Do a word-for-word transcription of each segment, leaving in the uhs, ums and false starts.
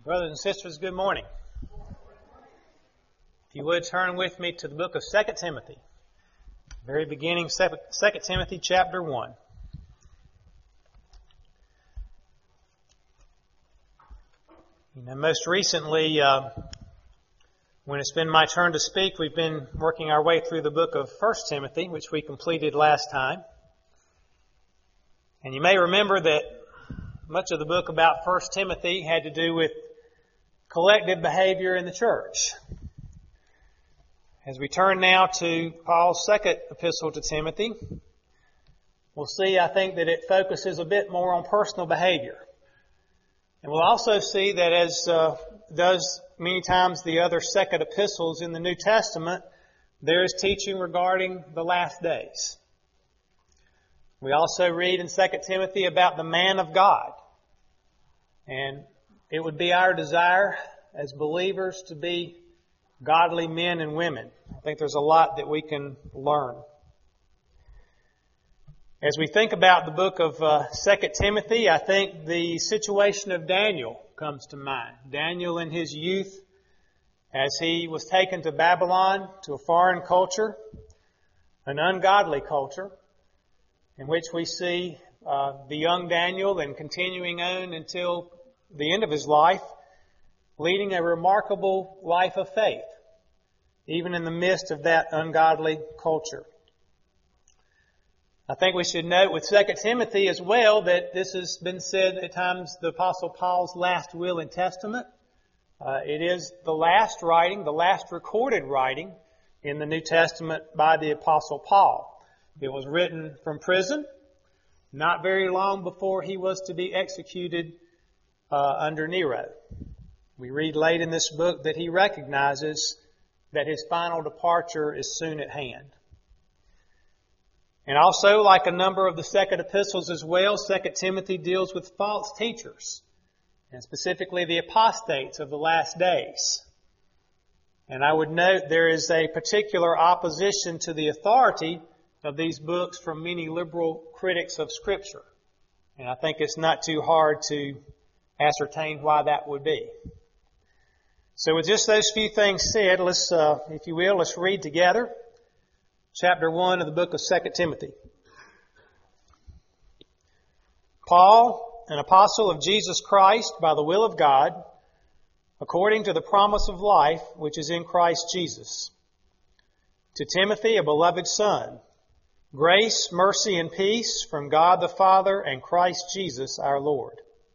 Brothers and sisters, good morning. If you would turn with me to the book of Second Timothy, very beginning, Second Timothy chapter one. You know, most recently, uh, when it's been my turn to speak, we've been working our way through the book of First Timothy, which we completed last time. And you may remember that much of the book about First Timothy had to do with collective behavior in the church. As we turn now to Paul's second epistle to Timothy, we'll see, I think, that it focuses a bit more on personal behavior. And we'll also see that, as uh, does many times the other second epistles in the New Testament, there is teaching regarding the last days. We also read in Second Timothy about the man of God. And it would be our desire as believers to be godly men and women. I think there's a lot that we can learn. As we think about the book of uh, Second Timothy, I think the situation of Daniel comes to mind. Daniel in his youth, as he was taken to Babylon, to a foreign culture, an ungodly culture, in which we see uh, the young Daniel and continuing on until the end of his life, leading a remarkable life of faith, even in the midst of that ungodly culture. I think we should note with Second Timothy as well that this has been said at times the Apostle Paul's last will and testament. Uh, it is the last writing, the last recorded writing in the New Testament by the Apostle Paul. It was written from prison, not very long before he was to be executed uh, under Nero. We read late in this book that he recognizes that his final departure is soon at hand. And also, like a number of the second epistles as well, Second Timothy deals with false teachers, and specifically the apostates of the last days. And I would note there is a particular opposition to the authority of these books from many liberal critics of Scripture. And I think it's not too hard to ascertain why that would be. So with just those few things said, let's, uh, if you will, let's read together chapter one of the book of Second Timothy. Paul, an apostle of Jesus Christ by the will of God, according to the promise of life which is in Christ Jesus. To Timothy, a beloved son, grace, mercy, and peace from God the Father and Christ Jesus our Lord.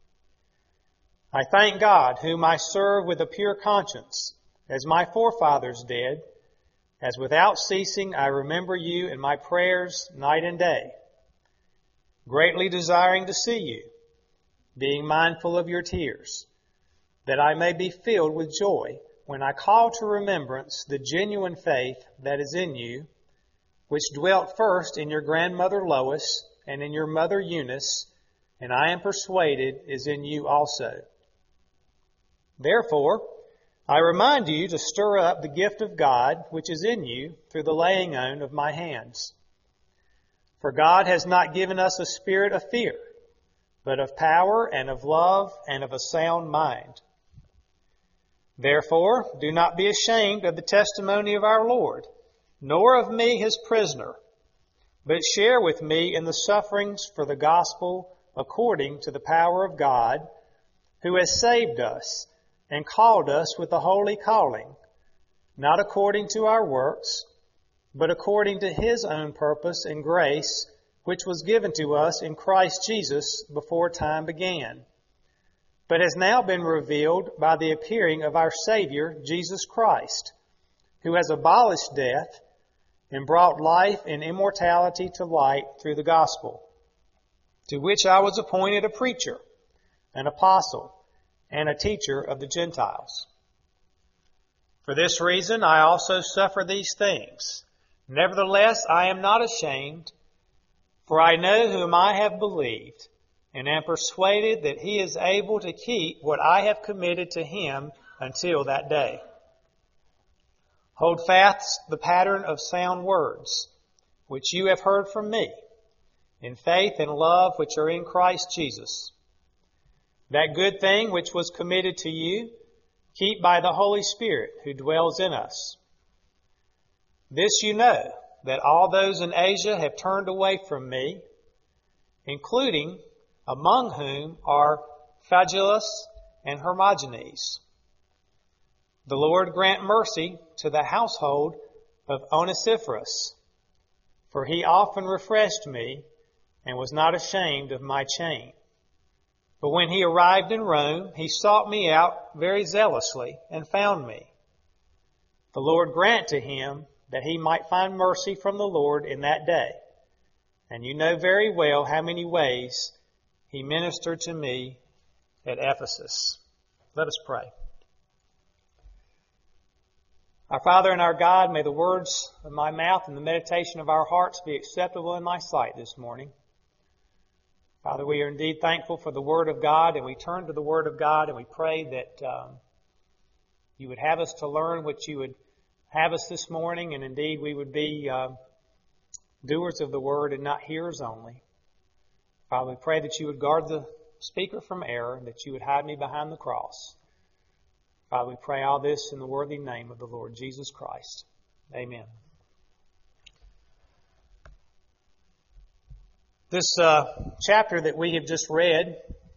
I thank God, whom I serve with a pure conscience, as my forefathers did, as without ceasing I remember you in my prayers night and day, greatly desiring to see you, being mindful of your tears, that I may be filled with joy when I call to remembrance the genuine faith that is in you, which dwelt first in your grandmother Lois and in your mother Eunice, and I am persuaded is in you also. Therefore, I remind you to stir up the gift of God which is in you through the laying on of my hands. For God has not given us a spirit of fear, but of power and of love and of a sound mind. Therefore, do not be ashamed of the testimony of our Lord, nor of me his prisoner, but share with me in the sufferings for the gospel according to the power of God, who has saved us and called us with a holy calling, not according to our works, but according to his own purpose and grace, which was given to us in Christ Jesus before time began, but has now been revealed by the appearing of our Savior, Jesus Christ, who has abolished death and brought life and immortality to light through the gospel, to which I was appointed a preacher, an apostle, and a teacher of the Gentiles. For this reason I also suffer these things. Nevertheless, I am not ashamed, for I know whom I have believed, and am persuaded that he is able to keep what I have committed to him until that day. Hold fast the pattern of sound words, which you have heard from me, in faith and love which are in Christ Jesus. That good thing which was committed to you, keep by the Holy Spirit who dwells in us. This you know, that all those in Asia have turned away from me, including among whom are Phygelus and Hermogenes. The Lord grant mercy to the household of Onesiphorus, for he often refreshed me and was not ashamed of my chain. But when he arrived in Rome, he sought me out very zealously and found me. The Lord grant to him that he might find mercy from the Lord in that day. And you know very well how many ways he ministered to me at Ephesus. Let us pray. Our Father and our God, may the words of my mouth and the meditation of our hearts be acceptable in thy sight this morning. Father, we are indeed thankful for the Word of God, and we turn to the Word of God and we pray that um, you would have us to learn what you would have us this morning, and indeed we would be uh, doers of the Word and not hearers only. Father, we pray that you would guard the speaker from error, and that you would hide me behind the cross. Father, we pray all this in the worthy name of the Lord Jesus Christ. Amen. This uh, chapter that we have just read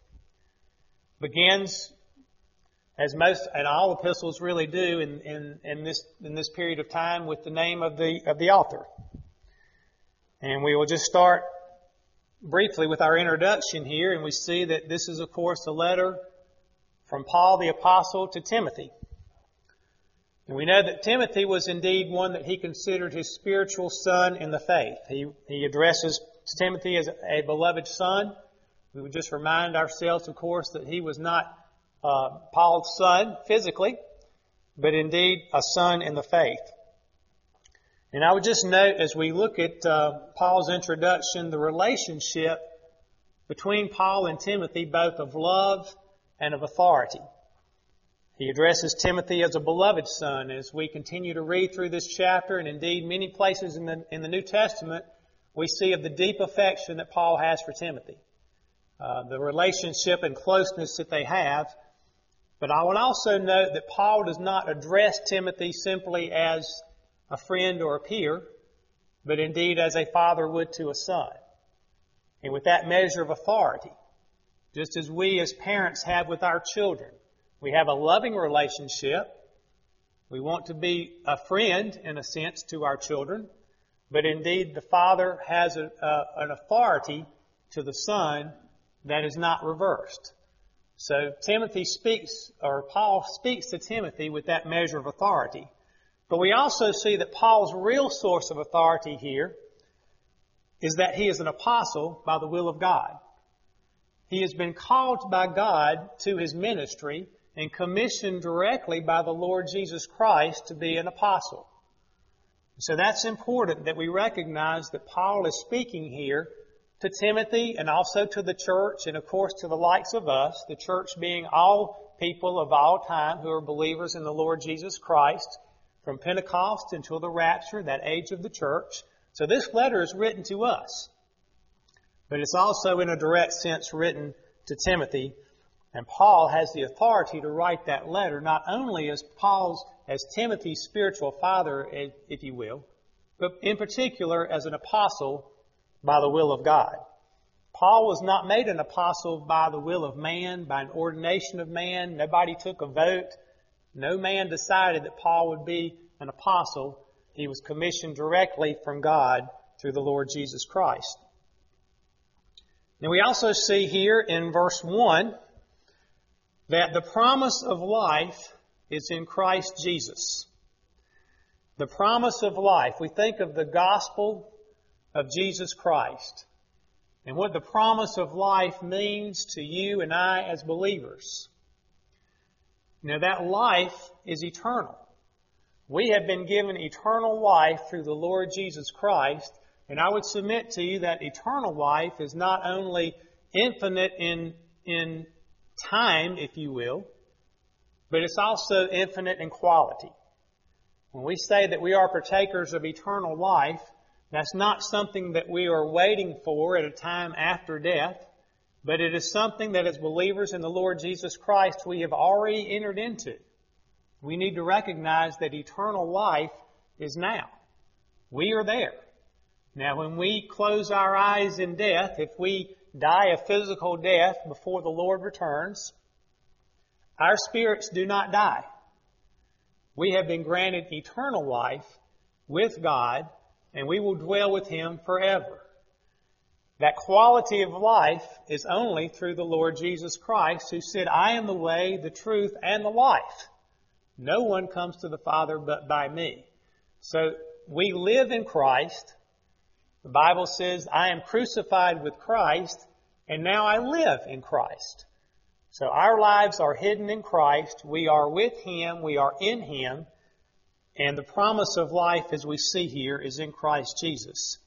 begins, as most and all epistles really do in, in, in this in this period of time, with the name of the of the author. And we will just start briefly with our introduction here, and we see that this is, of course, a letter from Paul the Apostle to Timothy. And we know that Timothy was indeed one that he considered his spiritual son in the faith. He, he addresses Timothy as a beloved son. We would just remind ourselves, of course, that he was not uh, Paul's son physically, but indeed a son in the faith. And I would just note, as we look at uh, Paul's introduction, the relationship between Paul and Timothy, both of love and of authority. He addresses Timothy as a beloved son. As we continue to read through this chapter, and indeed many places in the in the New Testament, we see of the deep affection that Paul has for Timothy, uh, the relationship and closeness that they have. But I would also note that Paul does not address Timothy simply as a friend or a peer, but indeed as a father would to a son, and with that measure of authority, just as we as parents have with our children. We have a loving relationship. We want to be a friend, in a sense, to our children. But indeed, the father has a, a, an authority to the son that is not reversed. So Timothy speaks, or Paul speaks to Timothy with that measure of authority. But we also see that Paul's real source of authority here is that he is an apostle by the will of God. He has been called by God to his ministry and commissioned directly by the Lord Jesus Christ to be an apostle. So that's important that we recognize that Paul is speaking here to Timothy and also to the church, and of course to the likes of us, the church being all people of all time who are believers in the Lord Jesus Christ, from Pentecost until the rapture, that age of the church. So this letter is written to us, but it's also in a direct sense written to Timothy. And Paul has the authority to write that letter, not only as Paul's, as Timothy's spiritual father, if you will, but in particular as an apostle by the will of God. Paul was not made an apostle by the will of man, by an ordination of man. Nobody took a vote. No man decided that Paul would be an apostle. He was commissioned directly from God through the Lord Jesus Christ. Now we also see here in verse one that the promise of life is in Christ Jesus. The promise of life. We think of the gospel of Jesus Christ and what the promise of life means to you and I as believers. Now that life is eternal. We have been given eternal life through the Lord Jesus Christ, and I would submit to you that eternal life is not only infinite in in time, if you will, but it's also infinite in quality. When we say that we are partakers of eternal life, that's not something that we are waiting for at a time after death. but it is something that as believers in the Lord Jesus Christ we have already entered into. We need to recognize that eternal life is now. We are there. Now, when we close our eyes in death, if we die a physical death before the Lord returns, our spirits do not die. We have been granted eternal life with God, and we will dwell with Him forever. That quality of life is only through the Lord Jesus Christ, who said, I am the way, the truth, and the life. No one comes to the Father but by me. So we live in Christ. The Bible says, I am crucified with Christ, and now I live in Christ. So our lives are hidden in Christ. We are with Him. We are in Him. And the promise of life, as we see here, is in Christ Jesus.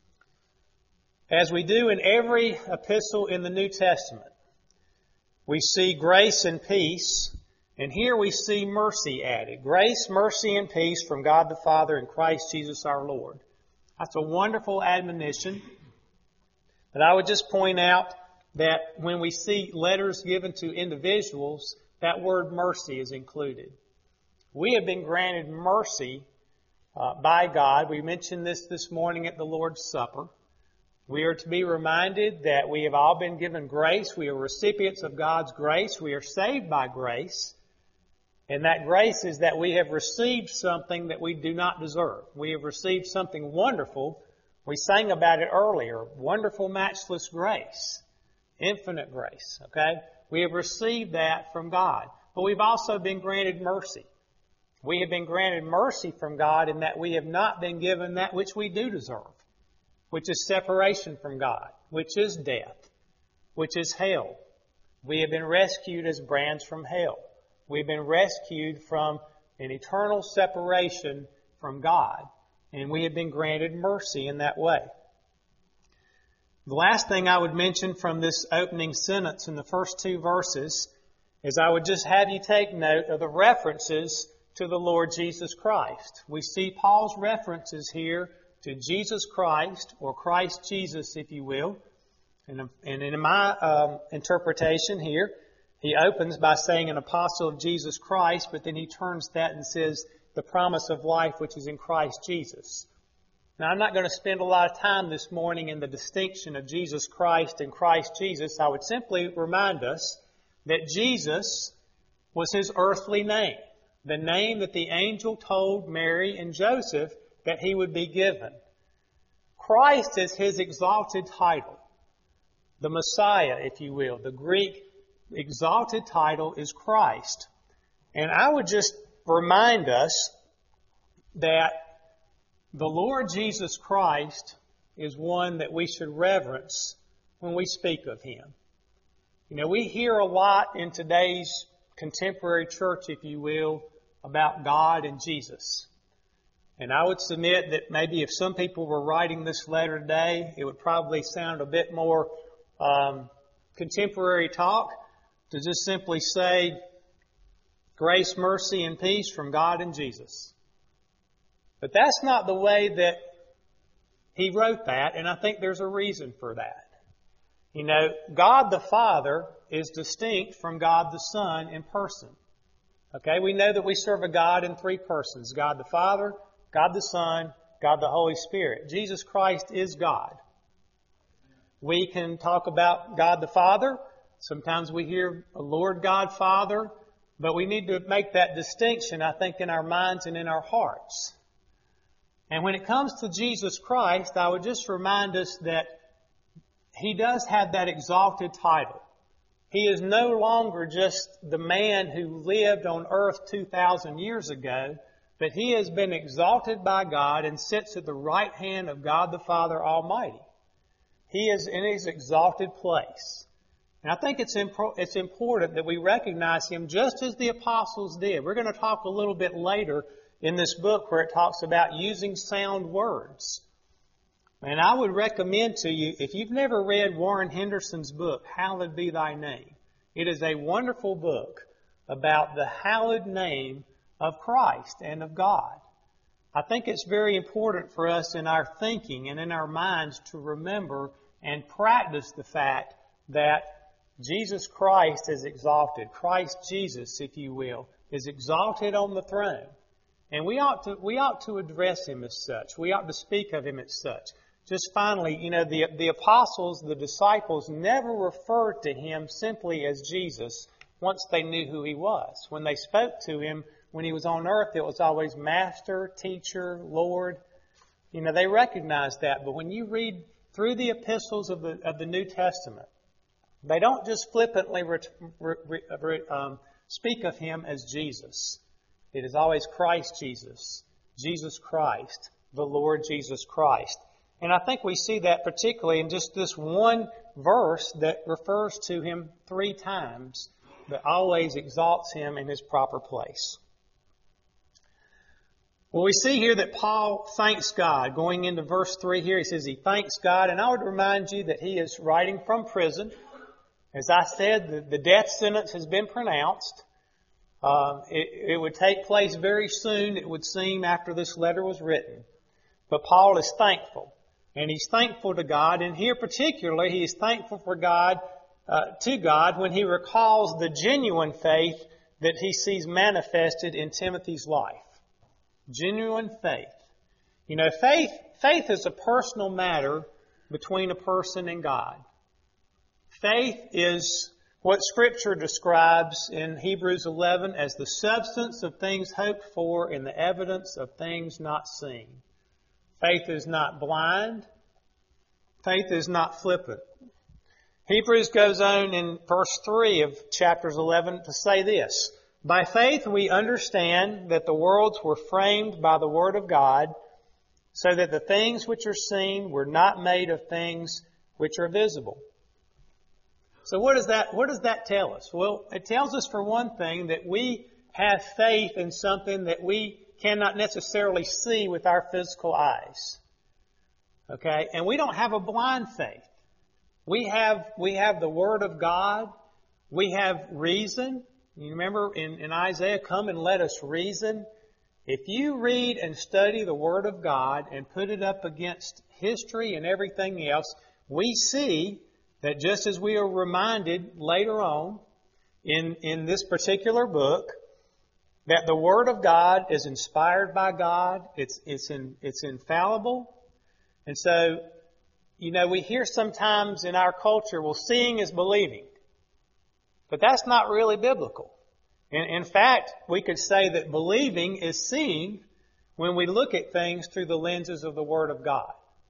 As we do in every epistle in the New Testament, we see grace and peace, and here we see mercy added. Grace, mercy, and peace from God the Father and Christ Jesus our Lord. That's a wonderful admonition. But I would just point out that when we see letters given to individuals, that word mercy is included. We have been granted mercy uh, by God. We mentioned this this morning at the Lord's Supper. We are to be reminded that we have all been given grace. We are recipients of God's grace. We are saved by grace. And that grace is that we have received something that we do not deserve. We have received something wonderful. We sang about it earlier. Wonderful, matchless grace. Infinite grace. Okay? We have received that from God. But we've also been granted mercy. We have been granted mercy from God in that we have not been given that which we do deserve, which is separation from God, which is death, which is hell. We have been rescued as brands from hell. We've been rescued from an eternal separation from God, and we have been granted mercy in that way. The last thing I would mention from this opening sentence in the first two verses is I would just have you take note of the references to the Lord Jesus Christ. We see Paul's references here to Jesus Christ, or Christ Jesus, if you will. And, and in my um, interpretation here, he opens by saying an apostle of Jesus Christ, but then he turns that and says the promise of life which is in Christ Jesus. Now, I'm not going to spend a lot of time this morning in the distinction of Jesus Christ and Christ Jesus. I would simply remind us that Jesus was his earthly name, the name that the angel told Mary and Joseph that he would be given. Christ is his exalted title. The Messiah, if you will. The Greek exalted title is Christ. And I would just remind us that the Lord Jesus Christ is one that we should reverence when we speak of Him. You know, we hear a lot in today's contemporary church, if you will, about God and Jesus. And I would submit that maybe if some people were writing this letter today, it would probably sound a bit more um, contemporary talk to just simply say, grace, mercy, and peace from God and Jesus. But that's not the way that he wrote that, and I think there's a reason for that. You know, God the Father is distinct from God the Son in person. Okay, we know that we serve a God in three persons. God the Father, God the Son, God the Holy Spirit. Jesus Christ is God. We can talk about God the Father. Sometimes we hear a Lord God Father, but we need to make that distinction, I think, in our minds and in our hearts. And when it comes to Jesus Christ, I would just remind us that He does have that exalted title. He is no longer just the man who lived on earth two thousand years ago, but He has been exalted by God and sits at the right hand of God the Father Almighty. He is in His exalted place. And I think it's impo- it's important that we recognize Him just as the apostles did. We're going to talk a little bit later in this book where it talks about using sound words. And I would recommend to you, if you've never read Warren Henderson's book, Hallowed Be Thy Name, it is a wonderful book about the hallowed name of Christ and of God. I think it's very important for us in our thinking and in our minds to remember and practice the fact that Jesus Christ is exalted. Christ Jesus, if you will, is exalted on the throne. And we ought to, we ought to address Him as such. We ought to speak of Him as such. Just finally, you know, the, the apostles, the disciples never referred to Him simply as Jesus once they knew who He was. When they spoke to Him, when He was on earth, it was always Master, Teacher, Lord. You know, they recognized that. But when you read through the epistles of the, of the New Testament, they don't just flippantly re, re, re, um, speak of Him as Jesus. It is always Christ Jesus, Jesus Christ, the Lord Jesus Christ. And I think we see that particularly in just this one verse that refers to Him three times, but always exalts Him in His proper place. Well, we see here that Paul thanks God. Going into verse three here, he says he thanks God. And I would remind you that he is writing from prison. As I said, the, the death sentence has been pronounced. Uh, it, it would take place very soon, it would seem, after this letter was written. But Paul is thankful. And he's thankful to God. And here particularly, he is thankful for God, uh, to God when he recalls the genuine faith that he sees manifested in Timothy's life. Genuine faith. You know, faith, faith is a personal matter between a person and God. Faith is what Scripture describes in Hebrews eleven as the substance of things hoped for and the evidence of things not seen. Faith is not blind. Faith is not flippant. Hebrews goes on in verse three of chapters eleven to say this: by faith we understand that the worlds were framed by the Word of God, so that the things which are seen were not made of things which are visible. So what does that, what does that tell us? Well, it tells us, for one thing, that we have faith in something that we cannot necessarily see with our physical eyes. Okay? And we don't have a blind faith. We have, we have the Word of God. We have reason. You remember in, in Isaiah, come and let us reason. If you read and study the Word of God and put it up against history and everything else, we see that just as we are reminded later on in, in this particular book, that the Word of God is inspired by God, it's, it's, in, it's infallible. And so, you know, we hear sometimes in our culture, well, seeing is believing. But that's not really biblical. In, in fact, we could say that believing is seeing when we look at things through the lenses of the Word of God.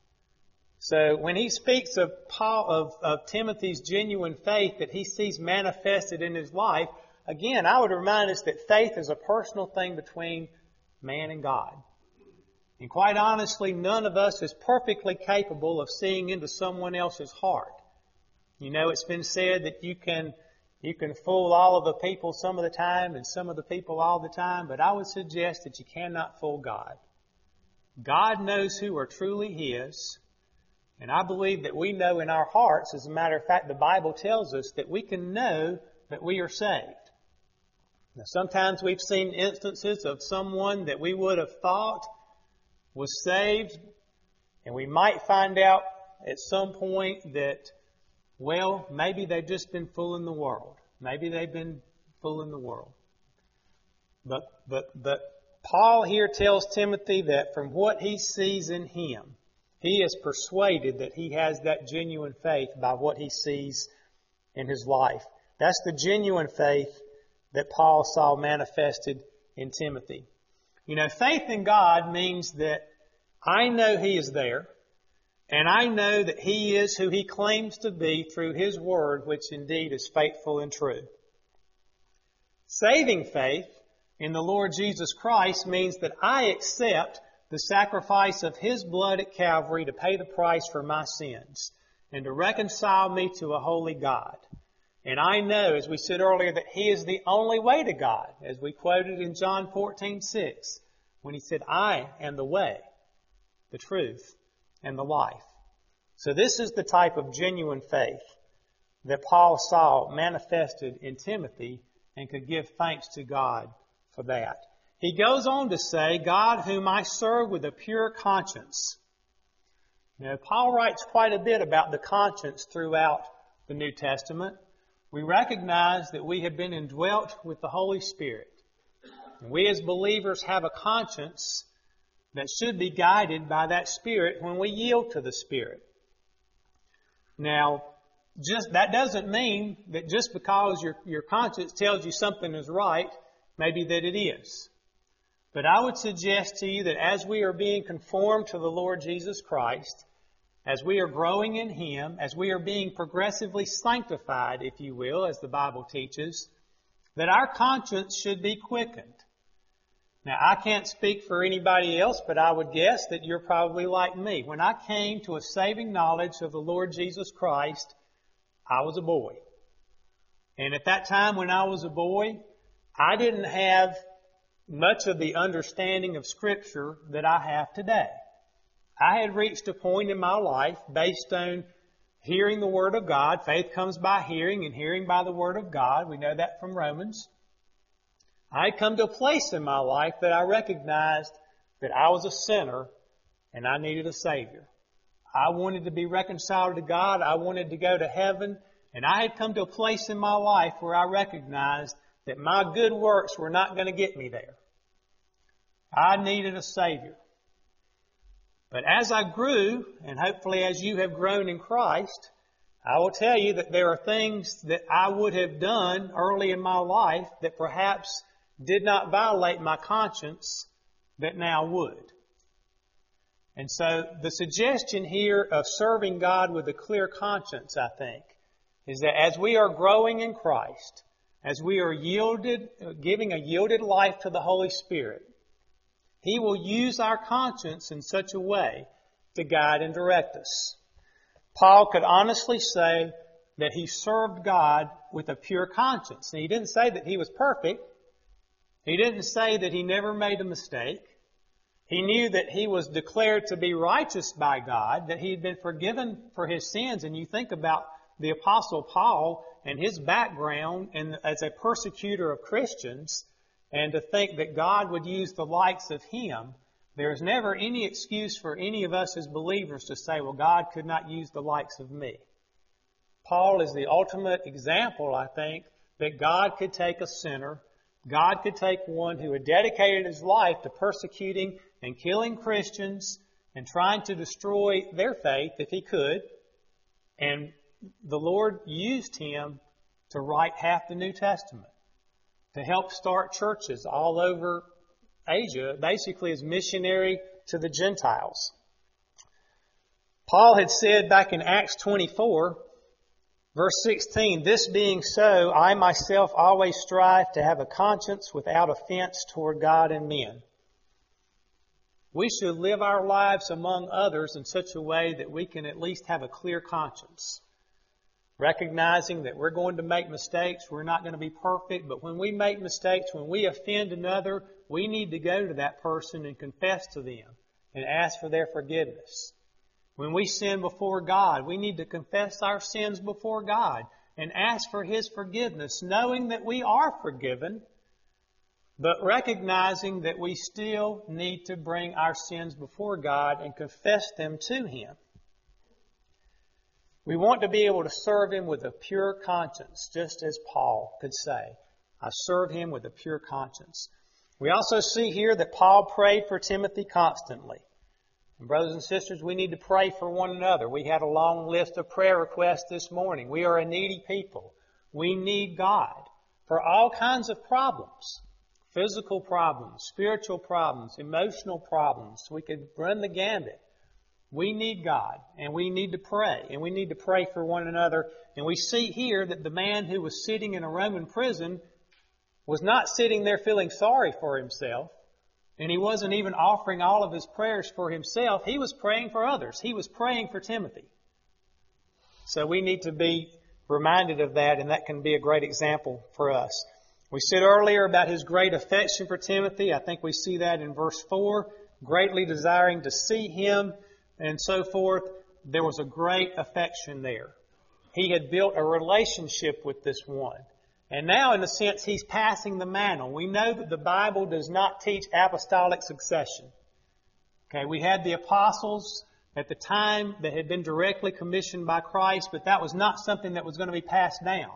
So when he speaks of Paul, of, of Timothy's genuine faith that he sees manifested in his life, again, I would remind us that faith is a personal thing between man and God. And quite honestly, none of us is perfectly capable of seeing into someone else's heart. You know, it's been said that you can you can fool all of the people some of the time and some of the people all the time, but I would suggest that you cannot fool God. God knows who are truly His. And I believe that we know in our hearts, as a matter of fact, the Bible tells us that we can know that we are saved. Now, sometimes we've seen instances of someone that we would have thought was saved, and we might find out at some point that, well, maybe they've just been fooling the world. Maybe they've been fooling the world. But, but, but Paul here tells Timothy that from what he sees in him, he is persuaded that he has that genuine faith by what he sees in his life. That's the genuine faith that Paul saw manifested in Timothy. You know, faith in God means that I know He is there, and I know that He is who He claims to be through His Word, which indeed is faithful and true. Saving faith in the Lord Jesus Christ means that I accept the sacrifice of His blood at Calvary to pay the price for my sins and to reconcile me to a holy God. And I know, as we said earlier, that He is the only way to God, as we quoted in John fourteen six, when He said, I am the way, the truth, and the life. So this is the type of genuine faith that Paul saw manifested in Timothy and could give thanks to God for that. He goes on to say, God whom I serve with a pure conscience. You know, Paul writes quite a bit about the conscience throughout the New Testament. we recognize that we have been indwelt with the Holy Spirit. And we as believers have a conscience that should be guided by that Spirit when we yield to the Spirit. Now, just that doesn't mean that just because your, your conscience tells you something is right, maybe that it is. But I would suggest to you that as we are being conformed to the Lord Jesus Christ, as we are growing in Him, as we are being progressively sanctified, if you will, as the Bible teaches, that our conscience should be quickened. Now, I can't speak for anybody else, but I would guess that you're probably like me. When I came to a saving knowledge of the Lord Jesus Christ, I was a boy. And at that time when I was a boy, I didn't have much of the understanding of Scripture that I have today. I had reached a point in my life based on hearing the Word of God. Faith comes by hearing, and hearing by the Word of God. We know that from Romans. I had come to a place in my life that I recognized that I was a sinner and I needed a Savior. I wanted to be reconciled to God. I wanted to go to heaven. And I had come to a place in my life where I recognized that my good works were not going to get me there. I needed a Savior. But as I grew, and hopefully as you have grown in Christ, I will tell you that there are things that I would have done early in my life that perhaps did not violate my conscience that now would. And so the suggestion here of serving God with a clear conscience, I think, is that as we are growing in Christ, as we are yielded, giving a yielded life to the Holy Spirit, He will use our conscience in such a way to guide and direct us. Paul could honestly say that he served God with a pure conscience. And he didn't say that he was perfect. He didn't say that he never made a mistake. He knew that he was declared to be righteous by God, that he had been forgiven for his sins. And you think about the Apostle Paul and his background and as a persecutor of Christians, and to think that God would use the likes of him, there is never any excuse for any of us as believers to say, well, God could not use the likes of me. Paul is the ultimate example, I think, that God could take a sinner, God could take one who had dedicated his life to persecuting and killing Christians and trying to destroy their faith if he could, and the Lord used him to write half the New Testament, to help start churches all over Asia, basically as missionary to the Gentiles. Paul had said back in Acts twenty-four, verse sixteen, "This being so, I myself always strive to have a conscience without offense toward God and men." We should live our lives among others in such a way that we can at least have a clear conscience. Recognizing that we're going to make mistakes, we're not going to be perfect, but when we make mistakes, when we offend another, we need to go to that person and confess to them and ask for their forgiveness. When we sin before God, we need to confess our sins before God and ask for His forgiveness, knowing that we are forgiven, but recognizing that we still need to bring our sins before God and confess them to Him. We want to be able to serve Him with a pure conscience, just as Paul could say, I serve Him with a pure conscience. We also see here that Paul prayed for Timothy constantly. And brothers and sisters, we need to pray for one another. We had a long list of prayer requests this morning. We are a needy people. We need God for all kinds of problems. Physical problems, spiritual problems, emotional problems. We could run the gambit. We need God, and we need to pray, and we need to pray for one another. And we see here that the man who was sitting in a Roman prison was not sitting there feeling sorry for himself, and he wasn't even offering all of his prayers for himself. He was praying for others. He was praying for Timothy. So we need to be reminded of that, and that can be a great example for us. We said earlier about his great affection for Timothy. I think we see that in verse four, greatly desiring to see him, and so forth. There was a great affection there. He had built a relationship with this one. And now, in a sense, he's passing the mantle. We know that the Bible does not teach apostolic succession. Okay, we had the apostles at the time that had been directly commissioned by Christ, but that was not something that was going to be passed down.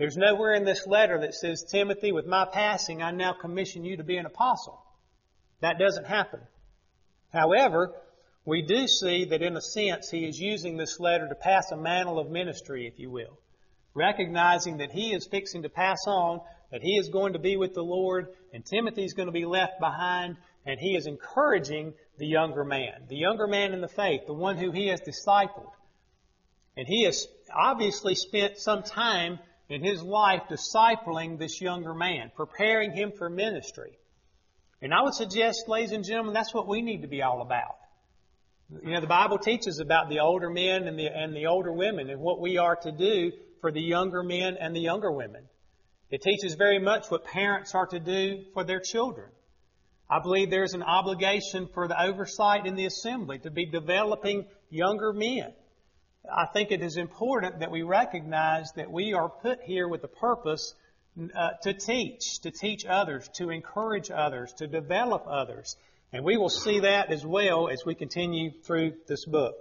There's nowhere in this letter that says, Timothy, with my passing, I now commission you to be an apostle. That doesn't happen. However, we do see that in a sense he is using this letter to pass a mantle of ministry, if you will, recognizing that he is fixing to pass on, that he is going to be with the Lord, and Timothy is going to be left behind, and he is encouraging the younger man, the younger man in the faith, the one who he has discipled. And he has obviously spent some time in his life discipling this younger man, preparing him for ministry. And I would suggest, ladies and gentlemen, that's what we need to be all about. You know, the Bible teaches about the older men and the, and the older women and what we are to do for the younger men and the younger women. It teaches very much what parents are to do for their children. I believe there's an obligation for the oversight in the assembly to be developing younger men. I think it is important that we recognize that we are put here with the purpose uh, to teach, to teach others, to encourage others, to develop others. And we will see that as well as we continue through this book.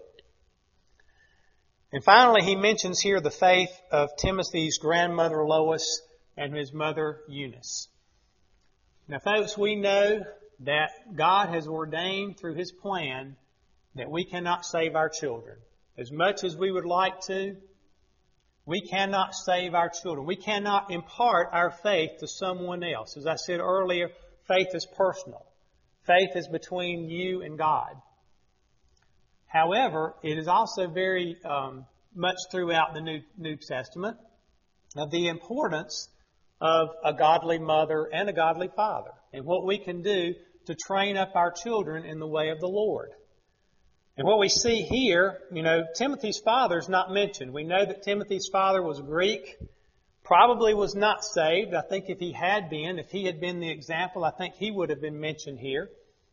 And finally, he mentions here the faith of Timothy's grandmother Lois and his mother Eunice. Now, folks, we know that God has ordained through His plan that we cannot save our children. As much as we would like to, we cannot save our children. We cannot impart our faith to someone else. As I said earlier, faith is personal. Faith is between you and God. However, it is also very um, much throughout the New, New Testament of the importance of a godly mother and a godly father and what we can do to train up our children in the way of the Lord. And what we see here, you know, Timothy's father is not mentioned. We know that Timothy's father was Greek, probably was not saved. I think if he had been, if he had been the example, I think he would have been mentioned here.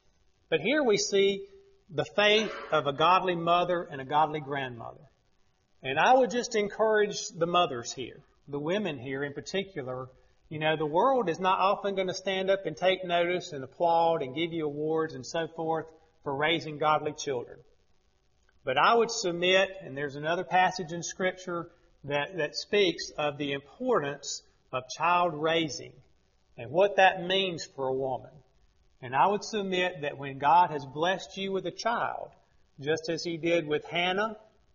But here we see the faith of a godly mother and a godly grandmother. And I would just encourage the mothers here, the women here in particular. You know, the world is not often going to stand up and take notice and applaud and give you awards and so forth for raising godly children. But I would submit, and there's another passage in Scripture that, that speaks of the importance of child raising and what that means for a woman. And I would submit that when God has blessed you with a child, just as He did with Hannah,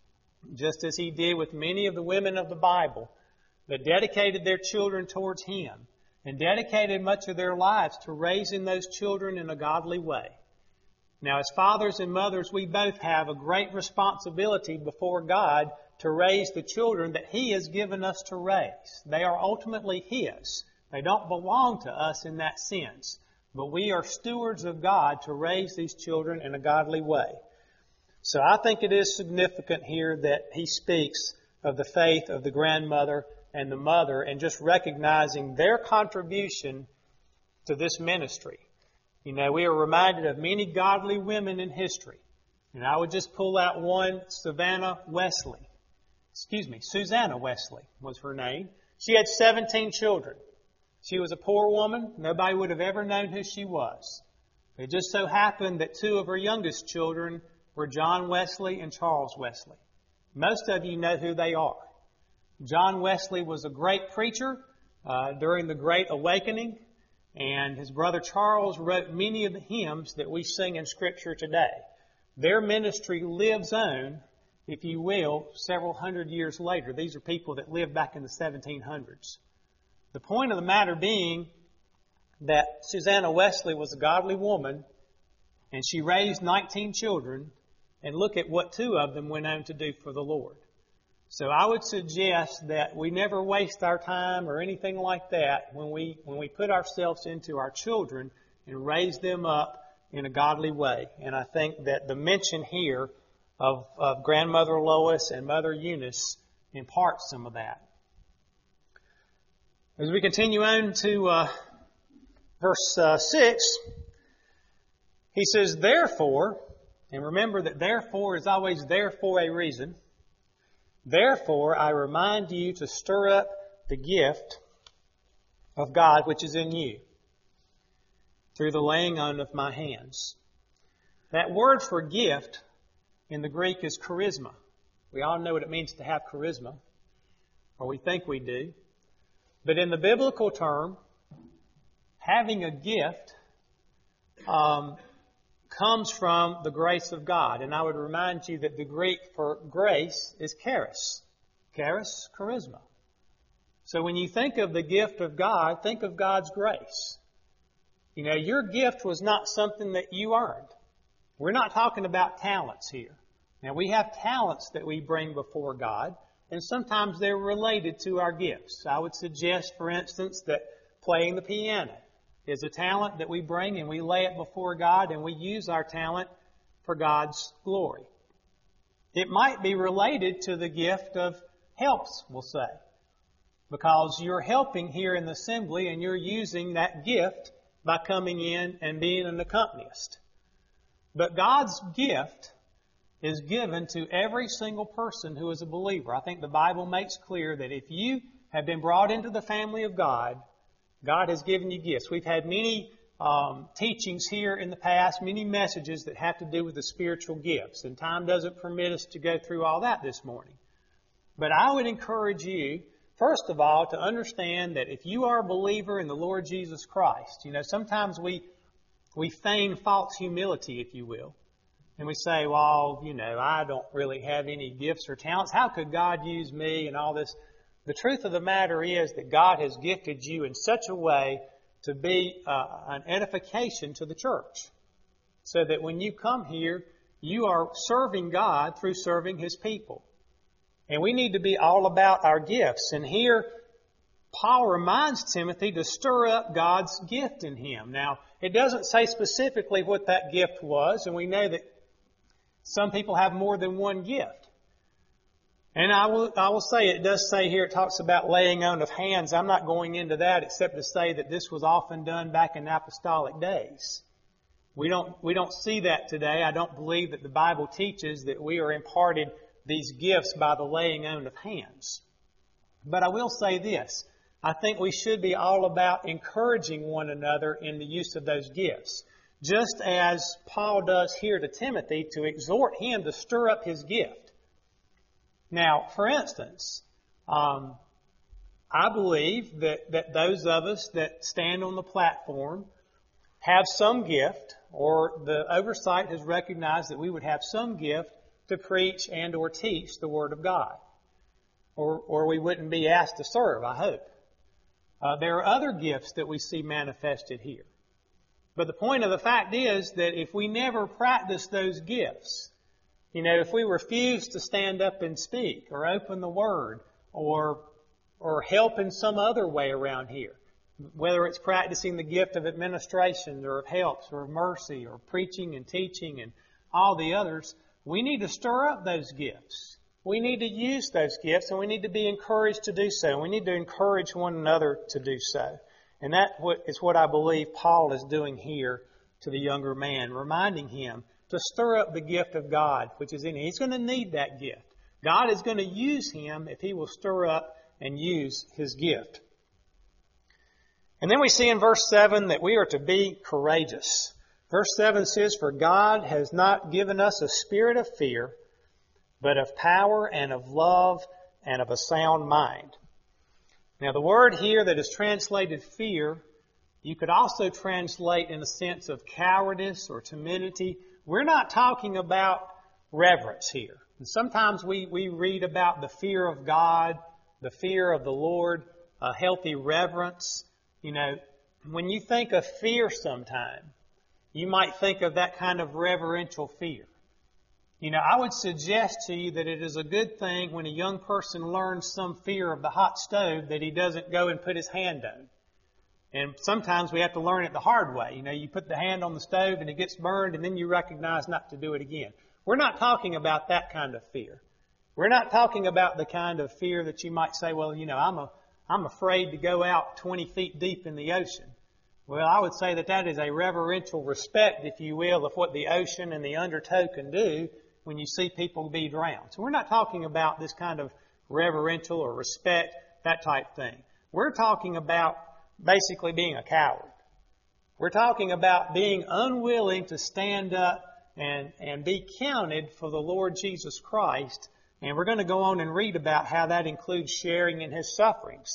just as He did with many of the women of the Bible that dedicated their children towards Him and dedicated much of their lives to raising those children in a godly way. Now, as fathers and mothers, we both have a great responsibility before God to raise the children that He has given us to raise. They are ultimately His. They don't belong to us in that sense. But we are stewards of God to raise these children in a godly way. So I think it is significant here that he speaks of the faith of the grandmother and the mother and just recognizing their contribution to this ministry. You know, we are reminded of many godly women in history. And I would just pull out one, Savannah Wesley. Excuse me, Susanna Wesley was her name. She had seventeen children. She was a poor woman. Nobody would have ever known who she was. It just so happened that two of her youngest children were John Wesley and Charles Wesley. Most of you know who they are. John Wesley was a great preacher uh, during the Great Awakening, and his brother Charles wrote many of the hymns that we sing in Scripture today. Their ministry lives on, if you will, several hundred years later. These are people that lived back in the seventeen hundreds. The point of the matter being that Susanna Wesley was a godly woman, and she raised nineteen children, and look at what two of them went on to do for the Lord. So I would suggest that we never waste our time or anything like that when we when we put ourselves into our children and raise them up in a godly way. And I think that the mention here of, of grandmother Lois and mother Eunice imparts some of that. As we continue on to uh, verse uh, six, he says, therefore, and remember that therefore is always there for a reason. Therefore, I remind you to stir up the gift of God which is in you through the laying on of my hands. That word for gift in the Greek is charisma. We all know what it means to have charisma, or we think we do. But in the biblical term, having a gift um, comes from the grace of God. And I would remind you that the Greek for grace is charis. Charis, charisma. So when you think of the gift of God, think of God's grace. You know, your gift was not something that you earned. We're not talking about talents here. Now, we have talents that we bring before God, and sometimes they're related to our gifts. I would suggest, for instance, that playing the piano is a talent that we bring and we lay it before God and we use our talent for God's glory. It might be related to the gift of helps, we'll say, because you're helping here in the assembly and you're using that gift by coming in and being an accompanist. But God's gift is given to every single person who is a believer. I think the Bible makes clear that if you have been brought into the family of God, God has given you gifts. We've had many um, teachings here in the past, many messages that have to do with the spiritual gifts, and time doesn't permit us to go through all that this morning. But I would encourage you, first of all, to understand that if you are a believer in the Lord Jesus Christ, you know, sometimes we we feign false humility, if you will. And we say, well, you know, I don't really have any gifts or talents. How could God use me and all this? The truth of the matter is that God has gifted you in such a way to be uh, an edification to the church. So that when you come here, you are serving God through serving His people. And we need to be all about our gifts. And here, Paul reminds Timothy to stir up God's gift in him. Now, it doesn't say specifically what that gift was, and we know that some people have more than one gift. And I will, I will say, it does say here, it talks about laying on of hands. I'm not going into that except to say that this was often done back in apostolic days. We don't, we don't see that today. I don't believe that the Bible teaches that we are imparted these gifts by the laying on of hands. But I will say this. I think we should be all about encouraging one another in the use of those gifts. Just as Paul does here to Timothy to exhort him to stir up his gift. Now, for instance, um, I believe that, that those of us that stand on the platform have some gift, or the oversight has recognized that we would have some gift to preach and or teach the Word of God. Or, or we wouldn't be asked to serve, I hope. Uh, there are other gifts that we see manifested here. But the point of the fact is that if we never practice those gifts, you know, if we refuse to stand up and speak or open the Word or or help in some other way around here, whether it's practicing the gift of administration or of helps or of mercy or preaching and teaching and all the others, we need to stir up those gifts. We need to use those gifts, and we need to be encouraged to do so. We need to encourage one another to do so. And that is what I believe Paul is doing here to the younger man, reminding him to stir up the gift of God, which is in him. He's going to need that gift. God is going to use him if he will stir up and use his gift. And then we see in verse seven that we are to be courageous. Verse seven says, "For God has not given us a spirit of fear, but of power and of love and of a sound mind." Now, the word here that is translated fear, you could also translate in a sense of cowardice or timidity. We're not talking about reverence here. And sometimes we, we read about the fear of God, the fear of the Lord, a healthy reverence. You know, when you think of fear sometime, you might think of that kind of reverential fear. You know, I would suggest to you that it is a good thing when a young person learns some fear of the hot stove that he doesn't go and put his hand on. And sometimes we have to learn it the hard way. You know, you put the hand on the stove and it gets burned and then you recognize not to do it again. We're not talking about that kind of fear. We're not talking about the kind of fear that you might say, well, you know, I'm a, I'm afraid to go out twenty feet deep in the ocean. Well, I would say that that is a reverential respect, if you will, of what the ocean and the undertow can do when you see people be drowned. So we're not talking about this kind of reverential or respect, that type thing. We're talking about basically being a coward. We're talking about being unwilling to stand up and, and be counted for the Lord Jesus Christ. And we're going to go on and read about how that includes sharing in His sufferings.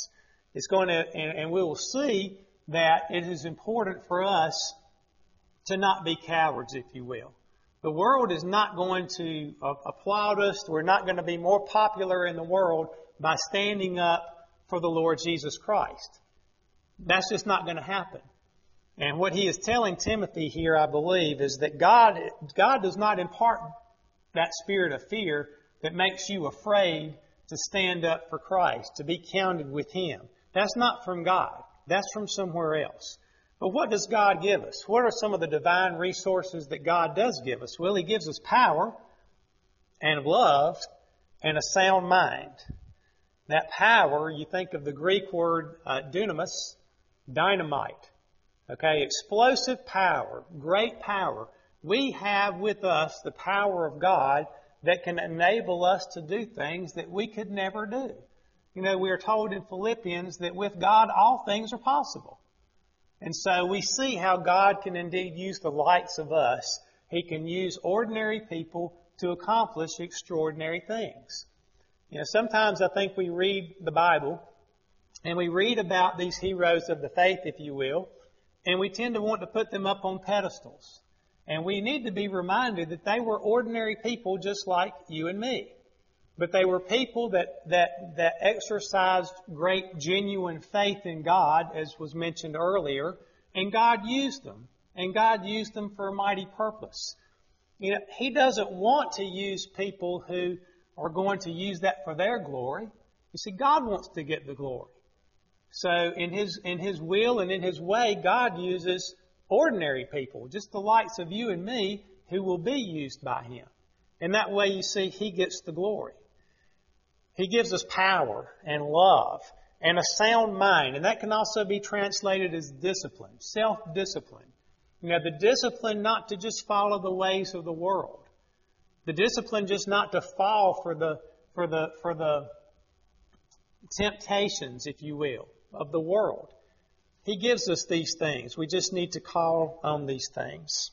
It's going to, and, and we will see that it is important for us to not be cowards, if you will. The world is not going to uh, applaud us. We're not going to be more popular in the world by standing up for the Lord Jesus Christ. That's just not going to happen. And what he is telling Timothy here, I believe, is that God, God does not impart that spirit of fear that makes you afraid to stand up for Christ, to be counted with Him. That's not from God. That's from somewhere else. But what does God give us? What are some of the divine resources that God does give us? Well, He gives us power and love and a sound mind. That power, you think of the Greek word uh, dunamis, dynamite. Okay, explosive power, great power. We have with us the power of God that can enable us to do things that we could never do. You know, we are told in Philippians that with God all things are possible. And so we see how God can indeed use the likes of us. He can use ordinary people to accomplish extraordinary things. You know, sometimes I think we read the Bible and we read about these heroes of the faith, if you will, and we tend to want to put them up on pedestals. And we need to be reminded that they were ordinary people just like you and me. But they were people that, that, that exercised great genuine faith in God, as was mentioned earlier, and God used them. And God used them for a mighty purpose. You know, He doesn't want to use people who are going to use that for their glory. You see, God wants to get the glory. So in His, in His will and in His way, God uses ordinary people, just the likes of you and me, who will be used by Him. And that way, you see, He gets the glory. He gives us power and love and a sound mind. And that can also be translated as discipline, self-discipline. You know, the discipline not to just follow the ways of the world. The discipline just not to fall for the, for the, for the temptations, if you will, of the world. He gives us these things. We just need to call on these things.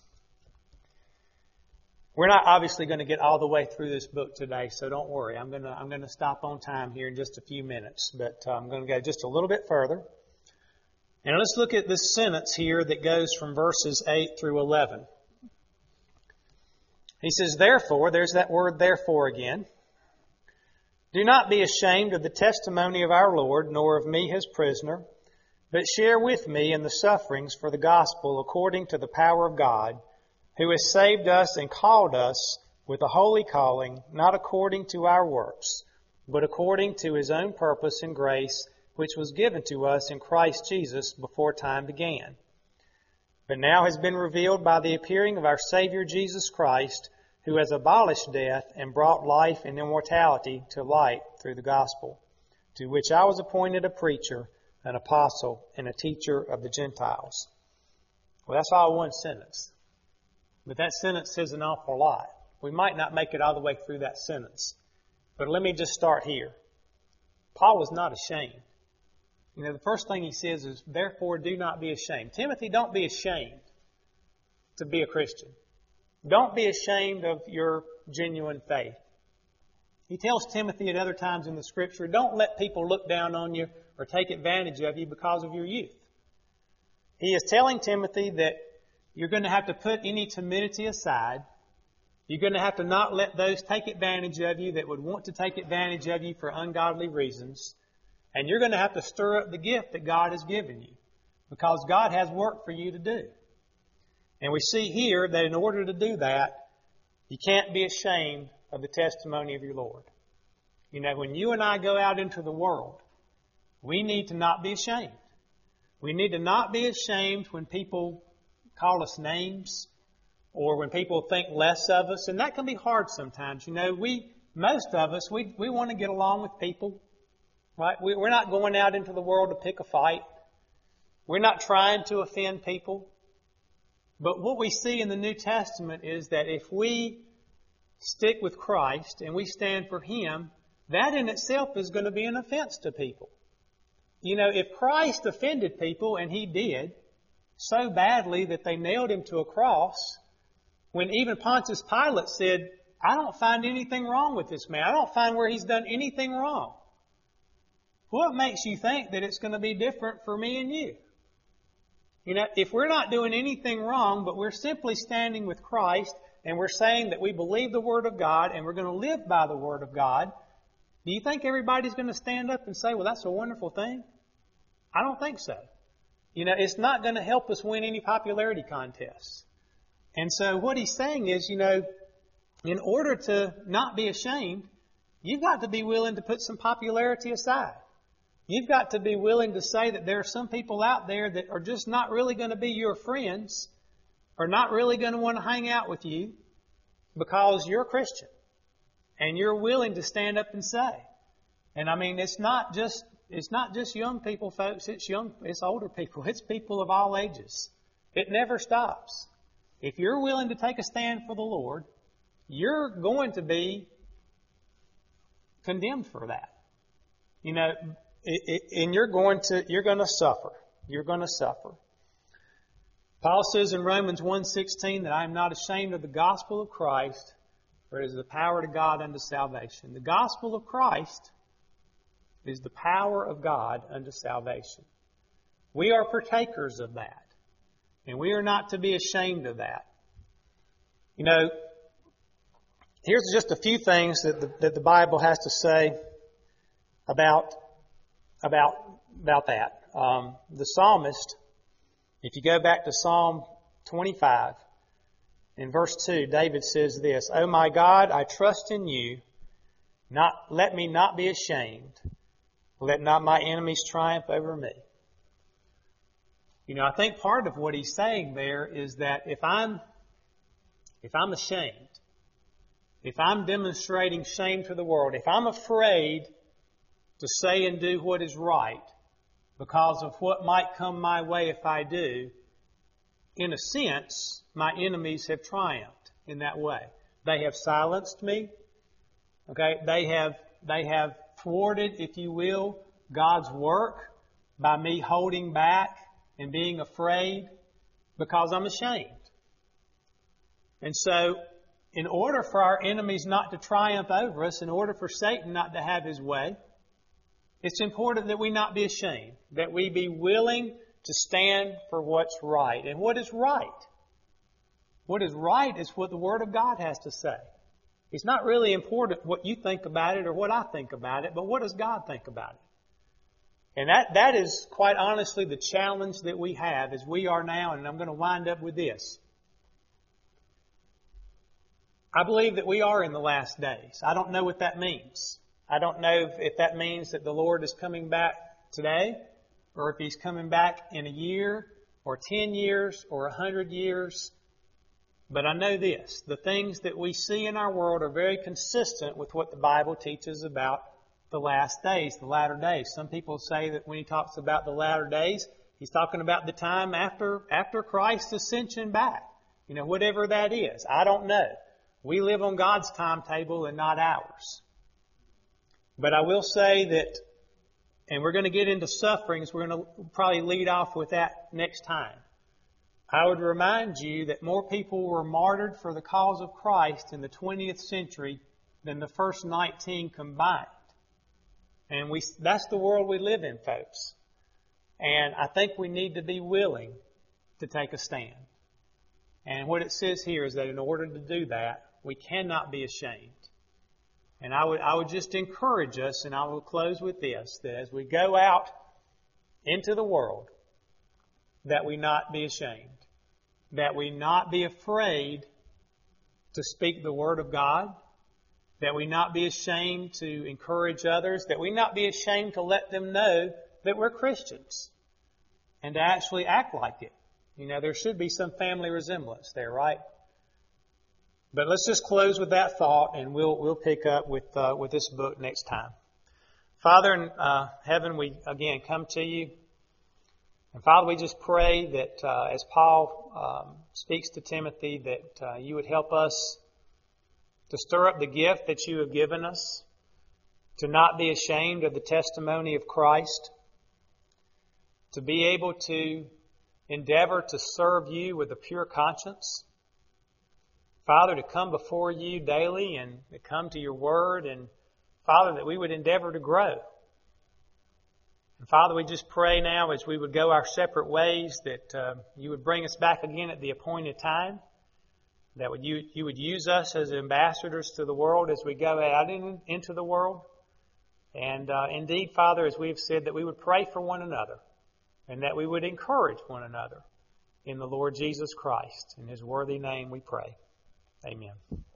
We're not obviously going to get all the way through this book today, so don't worry. I'm going to, I'm going to stop on time here in just a few minutes, but uh, I'm going to go just a little bit further. And let's look at this sentence here that goes from verses eight through eleven. He says, therefore, there's that word therefore again. Do not be ashamed of the testimony of our Lord, nor of me his prisoner, but share with me in the sufferings for the gospel according to the power of God, who has saved us and called us with a holy calling, not according to our works, but according to His own purpose and grace, which was given to us in Christ Jesus before time began, but now has been revealed by the appearing of our Savior Jesus Christ, who has abolished death and brought life and immortality to light through the gospel, to which I was appointed a preacher, an apostle, and a teacher of the Gentiles. Well, that's all one sentence. But that sentence says an awful lot. We might not make it all the way through that sentence. But let me just start here. Paul was not ashamed. You know, the first thing he says is, therefore do not be ashamed. Timothy, don't be ashamed to be a Christian. Don't be ashamed of your genuine faith. He tells Timothy at other times in the Scripture, don't let people look down on you or take advantage of you because of your youth. He is telling Timothy that you're going to have to put any timidity aside. You're going to have to not let those take advantage of you that would want to take advantage of you for ungodly reasons. And you're going to have to stir up the gift that God has given you, because God has work for you to do. And we see here that in order to do that, you can't be ashamed of the testimony of your Lord. You know, when you and I go out into the world, we need to not be ashamed. We need to not be ashamed when people call us names or when people think less of us. And that can be hard sometimes. You know, we, most of us, we, we want to get along with people, right? We, we're not going out into the world to pick a fight. We're not trying to offend people. But what we see in the New Testament is that if we stick with Christ and we stand for Him, that in itself is going to be an offense to people. You know, if Christ offended people, and He did, so badly that they nailed Him to a cross, when even Pontius Pilate said, I don't find anything wrong with this man. I don't find where he's done anything wrong. what makes you think that it's going to be different for me and you? You know, if we're not doing anything wrong, but we're simply standing with Christ and we're saying that we believe the Word of God and we're going to live by the Word of God, do you think everybody's going to stand up and say, well, that's a wonderful thing? I don't think so. You know, it's not going to help us win any popularity contests. And so what he's saying is, you know, in order to not be ashamed, you've got to be willing to put some popularity aside. You've got to be willing to say that there are some people out there that are just not really going to be your friends, or not really going to want to hang out with you because you're a Christian. And you're willing to stand up and say. And I mean, it's not just it's not just young people, folks. It's young, it's older people. It's people of all ages. It never stops. If you're willing to take a stand for the Lord, you're going to be condemned for that. You know, it, it, and you're going to you're going to suffer. You're going to suffer. Paul says in Romans one sixteen that I am not ashamed of the gospel of Christ, for it is the power to God unto salvation. The gospel of Christ is the power of God unto salvation. We are partakers of that. And we are not to be ashamed of that. You know, here's just a few things that the, that the Bible has to say about, about, about that. Um, the psalmist, if you go back to Psalm twenty-five, in verse two, David says this, O my God, I trust in you. Not, let me not be ashamed. Let not my enemies triumph over me. You know, I think part of what he's saying there is that if I'm, if I'm ashamed, if I'm demonstrating shame to the world, if I'm afraid to say and do what is right because of what might come my way if I do, in a sense, my enemies have triumphed in that way. They have silenced me. Okay, they have they have thwarted, if you will, God's work by me holding back and being afraid because I'm ashamed. And so, in order for our enemies not to triumph over us, in order for Satan not to have his way, it's important that we not be ashamed, that we be willing to stand for what's right. And what is right? What is right is what the Word of God has to say. It's not really important what you think about it or what I think about it, but what does God think about it? And that, that is quite honestly the challenge that we have as we are now, and I'm going to wind up with this. I believe that we are in the last days. I don't know what that means. I don't know if, if that means that the Lord is coming back today, or if He's coming back in a year, or ten years, or a hundred years. But I know this, the things that we see in our world are very consistent with what the Bible teaches about the last days, the latter days. Some people say that when he talks about the latter days, he's talking about the time after, after Christ's ascension back. You know, whatever that is. I don't know. We live on God's timetable and not ours. But I will say that, and we're going to get into sufferings, we're going to probably lead off with that next time. I would remind you that more people were martyred for the cause of Christ in the twentieth century than the first nineteen combined. And we, that's the world we live in, folks. And I think we need to be willing to take a stand. And what it says here is that in order to do that, we cannot be ashamed. And I would, I would just encourage us, and I will close with this, that as we go out into the world, that we not be ashamed. That we not be afraid to speak the Word of God. That we not be ashamed to encourage others. That we not be ashamed to let them know that we're Christians. And to actually act like it. You know, there should be some family resemblance there, right? But let's just close with that thought, and we'll we'll pick up with uh, with this book next time. Father in uh, heaven, we again come to you. And Father, we just pray that uh, as Paul um, speaks to Timothy, that uh, you would help us to stir up the gift that you have given us, to not be ashamed of the testimony of Christ, to be able to endeavor to serve you with a pure conscience. Father, to come before you daily and to come to your word, and Father, that we would endeavor to grow. And Father, we just pray now as we would go our separate ways that uh, you would bring us back again at the appointed time, that would you, you would use us as ambassadors to the world as we go out in, into the world. And uh, indeed, Father, as we've said, that we would pray for one another and that we would encourage one another in the Lord Jesus Christ. In His worthy name we pray. Amen.